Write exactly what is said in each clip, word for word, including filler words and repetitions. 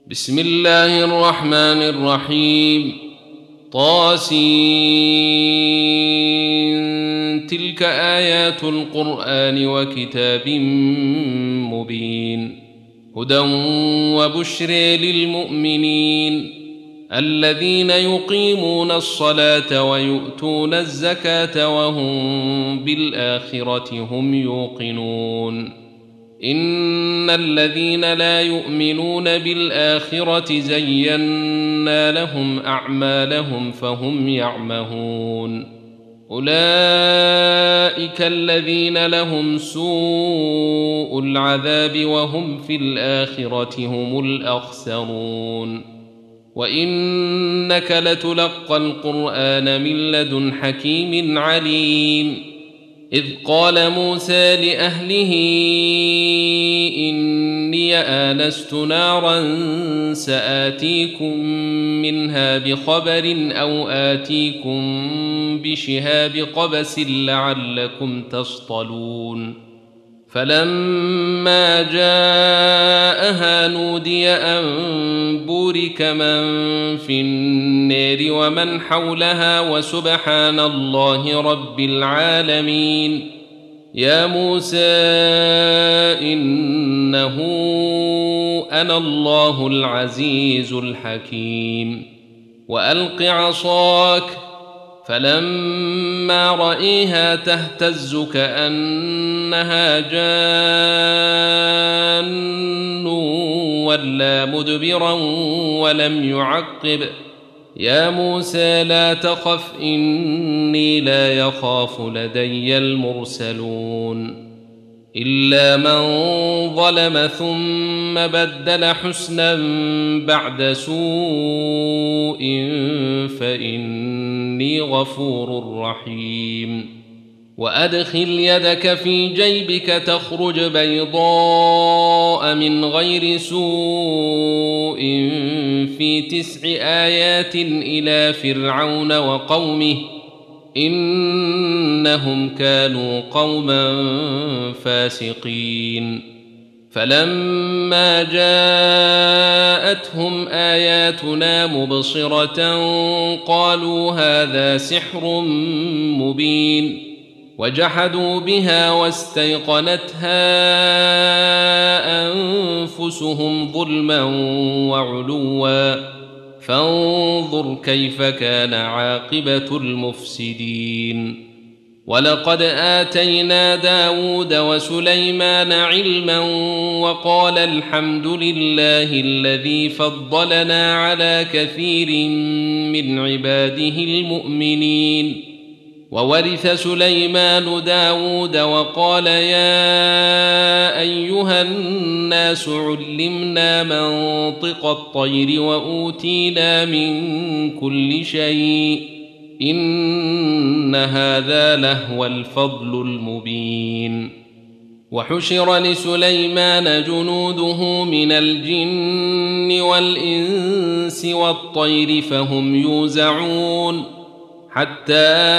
بسم الله الرحمن الرحيم. طاسين تلك آيات القرآن وكتاب مبين هدى وبشر للمؤمنين الذين يقيمون الصلاة ويؤتون الزكاة وهم بالآخرة هم يوقنون. إن الذين لا يؤمنون بالآخرة زينا لهم أعمالهم فهم يعمهون. أولئك الذين لهم سوء العذاب وهم في الآخرة هم الأخسرون. وإنك لتلقى القرآن من لدن حكيم عليم. إذ قال موسى لأهله إني آنست نارا سآتيكم منها بخبر أو آتيكم بشهاب قبس لعلكم تصطلون. فلما جاءها نودي أن بورك من في النار ومن حولها وسبحان الله رب العالمين. يا موسى إنه أنا الله العزيز الحكيم. وألق عصاك فلما رأيها تهتز كأنها جان ولا مدبرا ولم يعقب. يا موسى لا تخف إني لا يخاف لدي المرسلون. إلا من ظلم ثم بدل حسنا بعد سوء فإني غفور رحيم. وأدخل يدك في جيبك تخرج بيضاء من غير سوء في تسع آيات إلى فرعون وقومه إنهم كانوا قوما فاسقين. فلما جاءتهم آياتنا مبصرة قالوا هذا سحر مبين. وجحدوا بها واستيقنتها أنفسهم ظلما وعلوا فانظر كيف كان عاقبة المفسدين. ولقد آتينا داود وسليمان علما وقال الحمد لله الذي فضلنا على كثير من عباده المؤمنين. وورث سليمان داود وقال يا أيها الناس علمنا منطق الطير وأوتينا من كل شيء إن هذا لهو الفضل المبين. وحشر لسليمان جنوده من الجن والإنس والطير فهم يوزعون حتى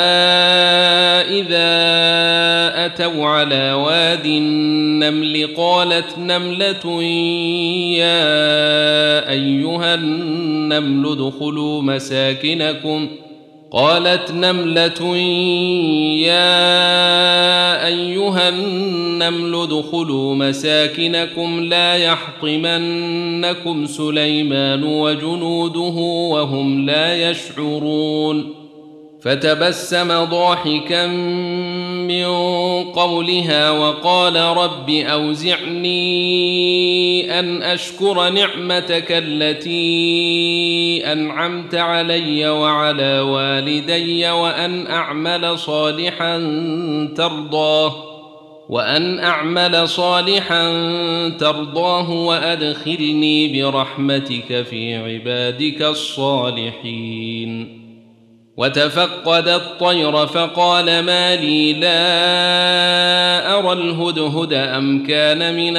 إذا أتوا على واد النمل قالت نملة يا أيها النمل ادخلوا مساكنكم قالت نملة يا أيها النمل ادخلوا مساكنكم لا يحطمنكم سليمان وجنوده وهم لا يشعرون. فتبسم ضاحكا من قولها وقال رب أوزعني أن أشكر نعمتك التي أنعمت علي وعلى والدي وأن أعمل صالحا ترضاه وأن أعمل صالحا ترضاه وأدخلني برحمتك في عبادك الصالحين. وتفقد الطير فقال ما لي لا أرى الهدهد أم كان من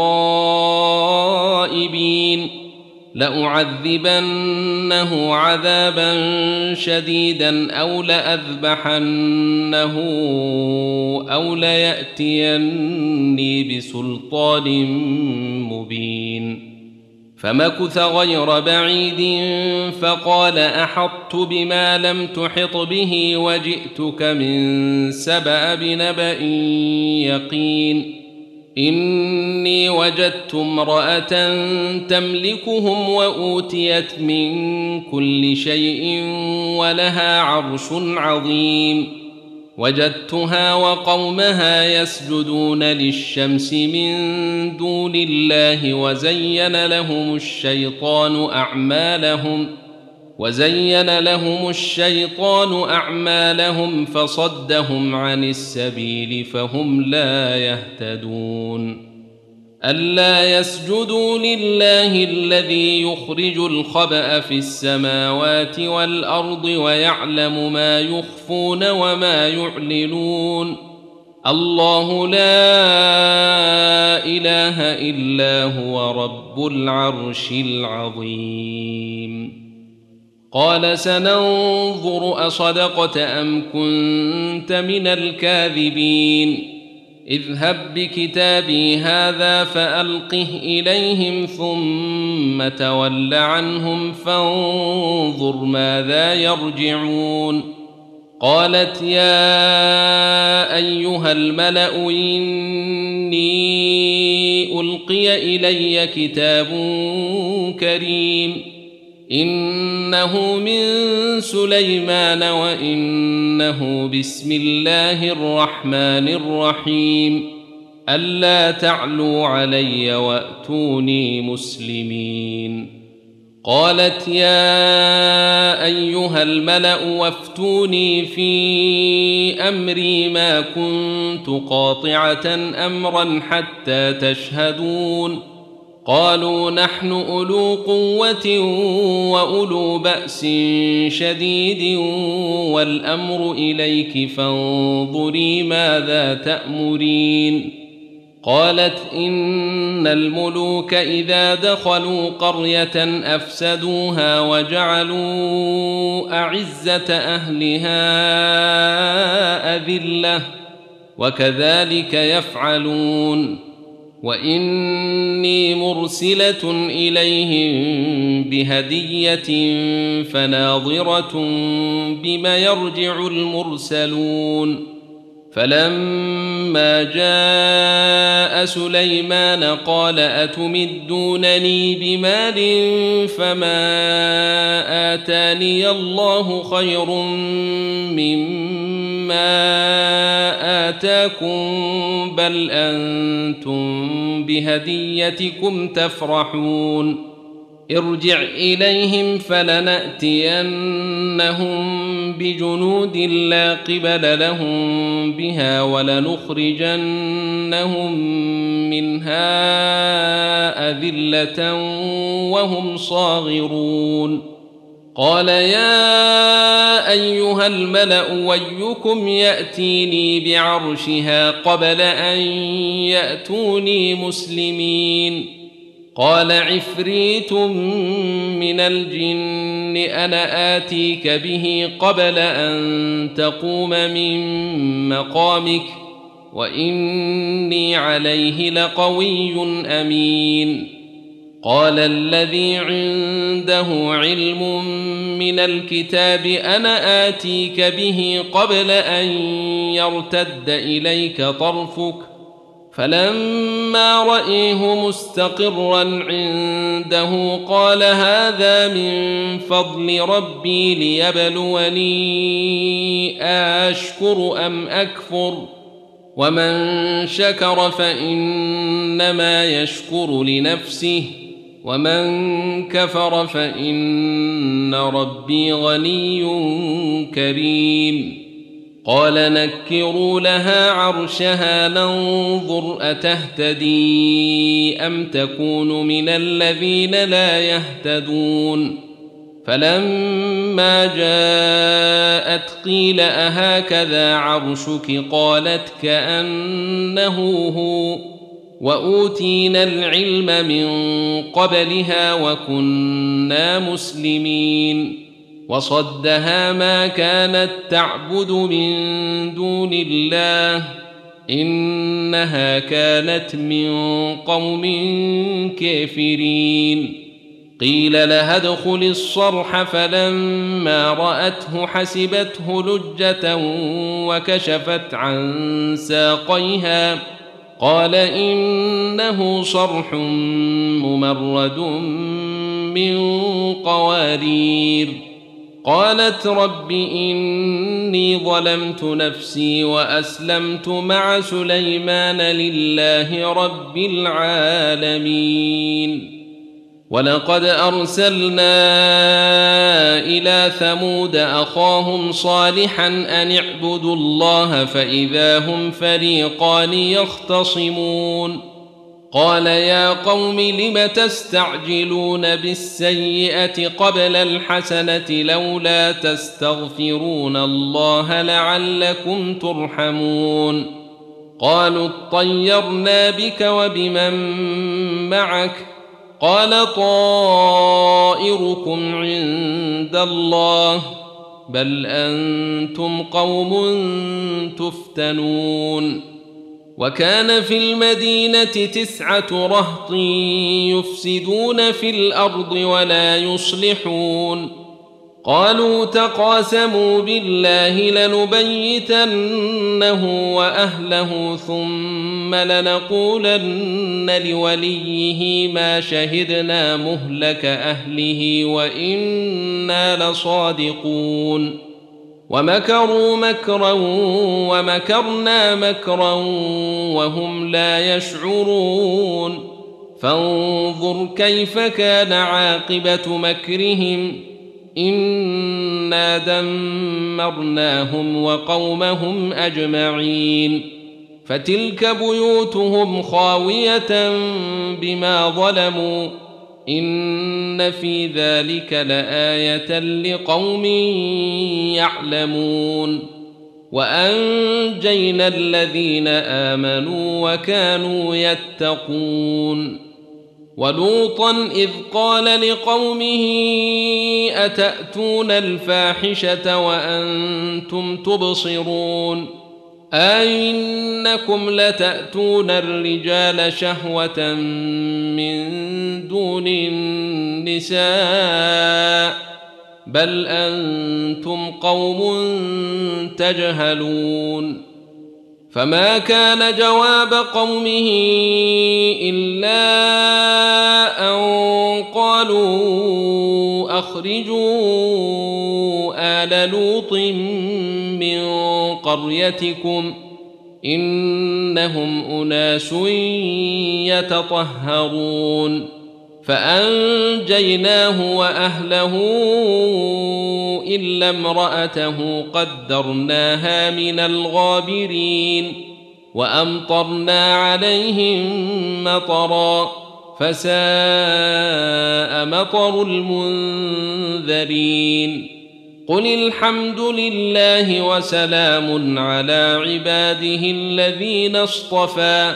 الغائبين. لأعذبنه عذابا شديدا أو لأذبحنه أو ليأتيني بسلطان مبين. فمكث غير بعيد فقال أحطت بما لم تحط به وجئتك من سبأ بنبأ يقين إني وجدت امرأة تملكهم وأوتيت من كل شيء ولها عرش عظيم وجدتها وقومها يسجدون للشمس من دون الله وزين لهم الشيطان أعمالهم وزين لهم الشيطان أعمالهم فصدهم عن السبيل فهم لا يهتدون ألا يسجدوا لله الذي يخرج الخبأ في السماوات والأرض ويعلم ما يخفون وما يعلنون الله لا إله إلا هو رب العرش العظيم قال سننظر أصدقت أم كنت من الكاذبين اذهب بكتابي هذا فألقه إليهم ثم تول عنهم فانظر ماذا يرجعون قالت يا أيها الملأ إني ألقي إلي كتاب كريم إنه من سليمان وإنه بسم الله الرحمن الرحيم ألا تعلوا علي وأتوني مسلمين قالت يا أيها الملأ وافتوني في أمري ما كنت قاطعة أمرا حتى تشهدون قالوا نحن أولو قوة وأولو بأس شديد والأمر إليك فانظري ماذا تأمرين قالت إن الملوك إذا دخلوا قرية أفسدوها وجعلوا أعزة أهلها أذلة وكذلك يفعلون وإني مرسلة إليهم بهدية فناظرة بما يرجع المرسلون فلما جاء سليمان قال أتمدونني بمال فما آتاني الله خير مما آتاكم بل أنتم بهديتكم تفرحون ارجع إليهم فلنأتينهم بجنود لا قبل لهم بها ولنخرجنهم منها أذلة وهم صاغرون قال يا أيها الملأ ويكم يأتيني بعرشها قبل أن يأتوني مسلمين قال عفريت من الجن أنا آتيك به قبل أن تقوم من مقامك وإني عليه لقوي أمين قال الذي عنده علم من الكتاب أنا آتيك به قبل أن يرتد إليك طرفك فلما رأيه مستقرا عنده قال هذا من فضل ربي ليبلوني أشكر أم أكفر ومن شكر فإنما يشكر لنفسه ومن كفر فإن ربي غني كريم قال نكروا لها عرشها ننظر أتهتدي أم تكون من الذين لا يهتدون فلما جاءت قيل أهكذا عرشك قالت كأنه هو وأوتينا العلم من قبلها وكنا مسلمين وصدها ما كانت تعبد من دون الله إنها كانت من قوم كافرين قيل لها ادخل الصرح فلما رأته حسبته لجة وكشفت عن ساقيها قال إنه صرح ممرد من قوارير قالت رب إني ظلمت نفسي وأسلمت مع سليمان لله رب العالمين ولقد أرسلنا إلى ثمود أخاهم صالحا أن اعبدوا الله فإذا هم فريقان يختصمون قال يا قوم لم تستعجلون بالسيئة قبل الحسنة لولا تستغفرون الله لعلكم ترحمون قالوا اطيرنا بك وبمن معك قال طائركم عند الله بل أنتم قوم تفتنون وكان في المدينة تسعة رهط يفسدون في الأرض ولا يصلحون قالوا تقاسموا بالله لنبيتنه وأهله ثم لنقولن لوليه ما شهدنا مهلك أهله وإنا لصادقون ومكروا مكرا ومكرنا مكرا وهم لا يشعرون فانظر كيف كان عاقبة مكرهم إنا دمرناهم وقومهم أجمعين فتلك بيوتهم خاوية بما ظلموا إن في ذلك لآية لقوم يعلمون وأنجينا الذين آمنوا وكانوا يتقون ولوطا إذ قال لقومه أتأتون الفاحشة وأنتم تبصرون أئنكم لتأتون الرجال شهوة من دون النساء بل أنتم قوم تجهلون فما كان جواب قومه إلا أن قالوا أخرجوا آل لوط من قريتكم إنهم أناس يتطهرون فأنجيناه وأهله إلا امرأته قدرناها من الغابرين وأمطرنا عليهم مطرا فساء مطر المنذرين قل الحمد لله وسلام على عباده الذين اصطفى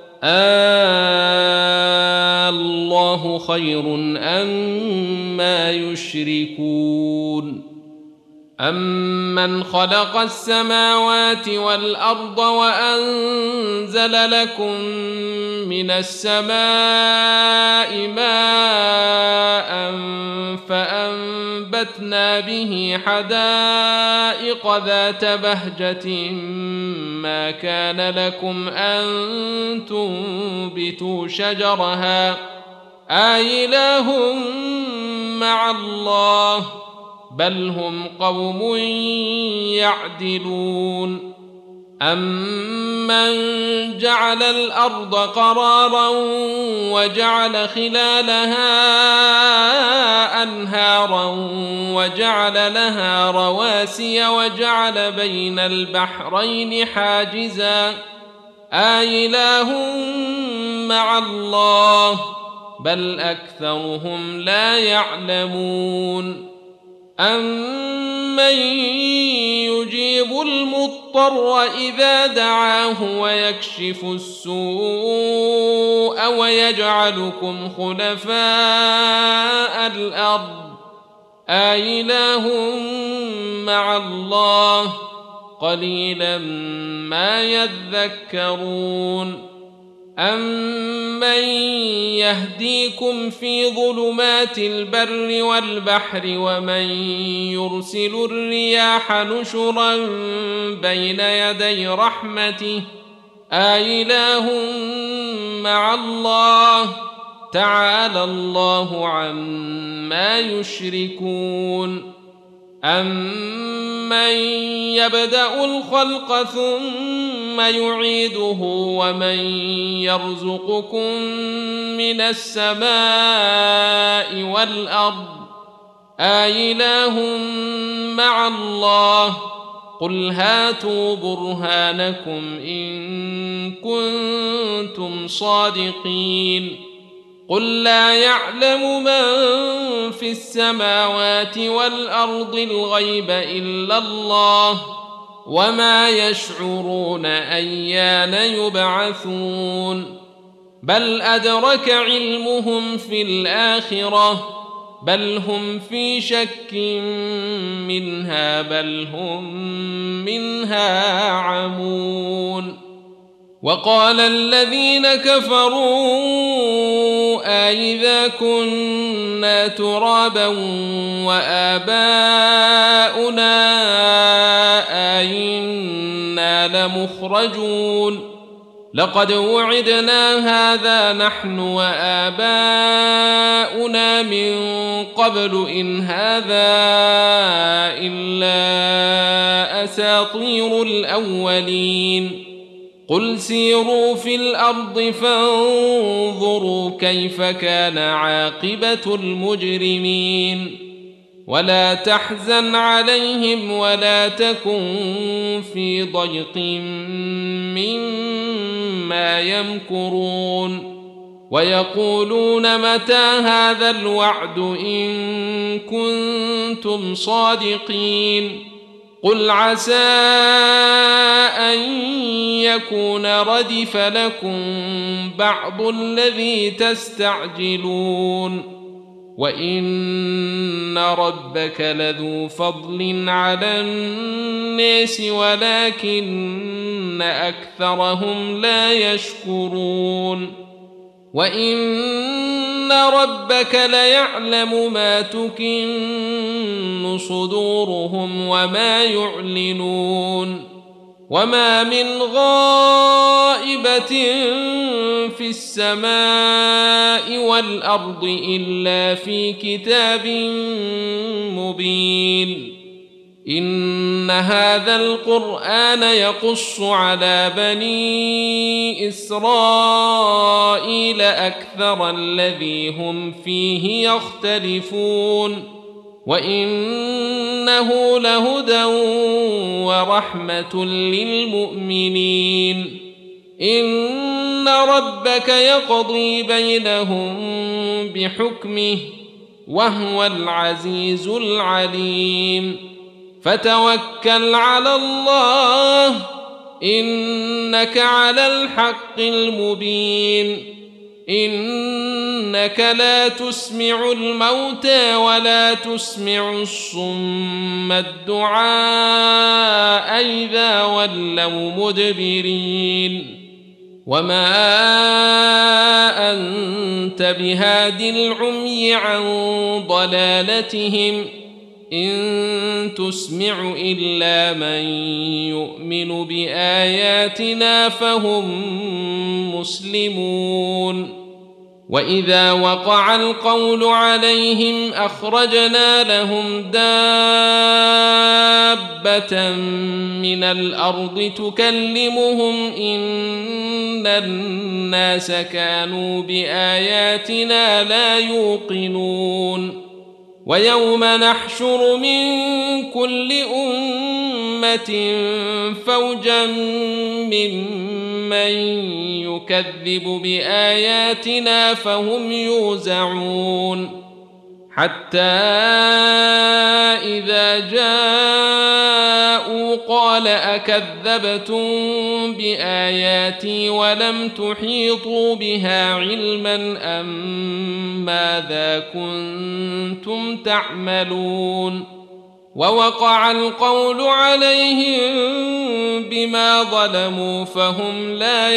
الله خير أما يشركون أمن خلق السماوات والأرض وأنزل لكم من السماء ماء فأنبتنا به حدائق ذات بهجة ما كان لكم أن تنبتوا شجرها آإله مع الله بل هم قوم يعدلون أمن جعل الأرض قرارا وجعل خلالها أنهارا وجعل لها رواسي وجعل بين البحرين حاجزا آإله مع الله بل أكثرهم لا يعلمون أمن يجيب المضطر إذا دعاه ويكشف السوء ويجعلكم خلفاء الأرض آإله مع الله قليلا ما يذكرون أَمَّن يَهْدِيكُمْ فِي ظُلُمَاتِ الْبَرِّ وَالْبَحْرِ وَمَن يُرْسِلُ الرِّيَاحَ نُشُرًا بَيْنَ يَدَيْ رَحْمَتِهِ أَإِلَٰهٌ مَّعَ اللَّهِ تَعَالَى اللَّهُ عَمَّا يُشْرِكُونَ أَمَّن يَبْدَأُ الْخَلْقَ ثُمَّ يُعِيدُهُ وَمَن يَرْزُقُكُم مِّنَ السَّمَاءِ وَالْأَرْضِ أَإِلَٰهٌ مَّعَ اللَّهِ قُلْ هَاتُوا بُرْهَانَكُمْ إِن كُنتُمْ صَادِقِينَ قُل لَّا يَعْلَمُ مَن فِي السَّمَاوَاتِ وَالْأَرْضِ الْغَيْبَ إِلَّا اللَّهُ وَمَا يَشْعُرُونَ أَيَّانَ يُبْعَثُونَ بَلْ أَدْرَكَ عِلْمُهُمْ فِي الْآخِرَةِ بَلْ هُمْ فِي شَكٍّ مِّنْهَا بَلْ هُمْ مِنْهَا عَمُونَ وَقَالَ الَّذِينَ كَفَرُوا أَإِذَا كُنَّا تُرَابًا وَآبَاؤُنَا أَإِنَّا لَمُخْرَجُونَ لَقَدْ وُعِدْنَا هَٰذَا نَحْنُ وَآبَاؤُنَا مِن قَبْلُ إِنْ هَٰذَا إِلَّا أَسَاطِيرُ الْأَوَّلِينَ قُلْ سِيرُوا فِي الْأَرْضِ فَانظُرُوا كَيْفَ كَانَ عَاقِبَةُ الْمُجْرِمِينَ وَلَا تَحْزَنْ عَلَيْهِمْ وَلَا تَكُنْ فِي ضَيْقٍ مِّمَّا يَمْكُرُونَ وَيَقُولُونَ مَتَىٰ هَٰذَا الْوَعْدُ إِن كُنتُمْ صَادِقِينَ قُلْ عَسَىٰ أَن يَكُونَ رَدِفَ لَكُم بَعْضُ الَّذِي تَسْتَعْجِلُونَ وَإِنَّ رَبَّكَ لَذُو فَضْلٍ عَلَى النَّاسِ وَلَٰكِنَّ أَكْثَرَهُمْ لَا يَشْكُرُونَ وَإِنَّ رَبَّكَ لَيَعْلَمُ مَا تُكِنُّ صُدُورُهُمْ وَمَا يُعْلِنُونَ وَمَا مِنْ غَائِبَةٍ فِي السَّمَاءِ وَالْأَرْضِ إِلَّا فِي كِتَابٍ مُّبِينٍ إِنَّ هَٰذَا الْقُرْآنَ يَقُصُّ عَلَىٰ بَنِي إِسْرَائِيلَ أَكْثَرَ الَّذِي هُمْ فِيهِ يَخْتَلِفُونَ وَإِنَّهُ لَهُدًى وَرَحْمَةٌ لِّلْمُؤْمِنِينَ إِنَّ رَبَّكَ يَقْضِي بَيْنَهُم بِحُكْمِهِ وَهُوَ الْعَزِيزُ الْعَلِيمُ فَتَوَكَّلْ عَلَى اللَّهِ إِنَّكَ عَلَى الْحَقِّ الْمُبِينِ إِنَّكَ لَا تُسْمِعُ الْمَوْتَىٰ وَلَا تُسْمِعُ الصُّمَّ الدُّعَاءَ إِذَا وَلَّوْا مُدْبِرِينَ وَمَا أَنتَ بِهَادِ الْعُمْيِ عَن ضَلَالَتِهِمْ إِن تُسْمِعُ إِلَّا مَن يُؤْمِنُ بِآيَاتِنَا فَهُم مُّسْلِمُونَ وَإِذَا وَقَعَ الْقَوْلُ عَلَيْهِمْ أَخْرَجْنَا لَهُمْ دَابَّةً مِّنَ الْأَرْضِ تُكَلِّمُهُمْ إِنَّ النَّاسَ كَانُوا بِآيَاتِنَا لَا يُوقِنُونَ وَيَوْمَ نَحْشُرُ مِن كُلِّ أُمَّةٍ فَوْجًا مِّمَّن يُكَذِّبُ بِآيَاتِنَا فَهُمْ يُوزَعُونَ حَتَّى إِذَا جَاءُوا قَالَ أَكَذَّبْتُم بِآيَاتِي وَلَمْ تُحِيطُوا بِهَا عِلْمًا أَم مَّاذَا كُنتُمْ تَعْمَلُونَ وَوَقَعَ الْقَوْلُ عَلَيْهِم بما ظلموا فهم لا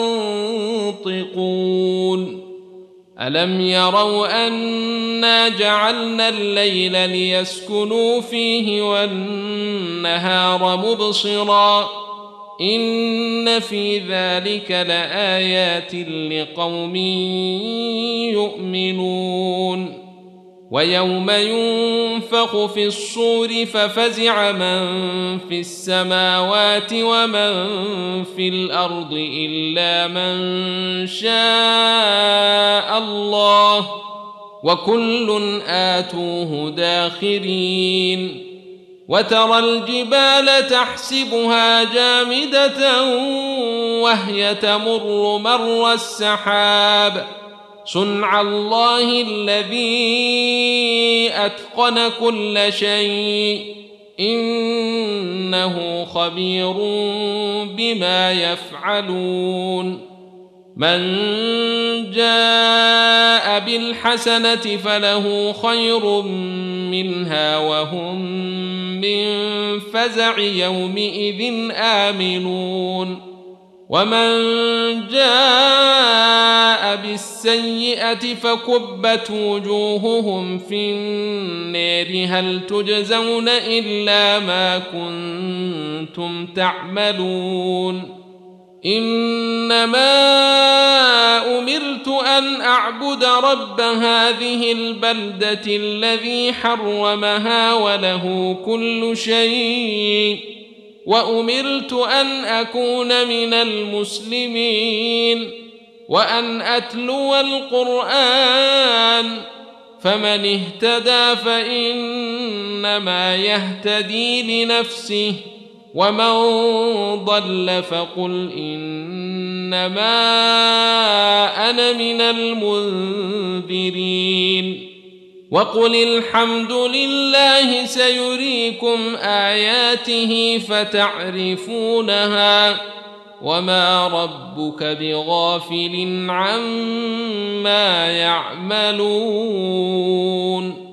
ينطقون ألم يروا أنا جعلنا الليل ليسكنوا فيه والنهار مبصرا إن في ذلك لآيات لقوم يؤمنون ويوم ينفخ في الصور ففزع من في السماوات ومن في الأرض إلا من شاء الله وكل آتوه داخرين وترى الجبال تحسبها جامدة وهي تمر مر السحاب صنع الله الذي أتقن كل شيء إنه خبير بما يفعلون من جاء بالحسنة فله خير منها وهم من فزع يومئذ آمنون ومن جاء بالسيئة فكبت وجوههم في النار هل تجزون إلا ما كنتم تعملون إنما أمرت أن أعبد رب هذه البلدة الذي حرمها وله كل شيء وأمرت أن أكون من المسلمين وأن أتلو القرآن فمن اهتدى فإنما يهتدي لنفسه ومن ضل فقل إنما أنا من المنذرين وقل الحمد لله سيريكم آياته فتعرفونها وما ربك بغافل عما يعملون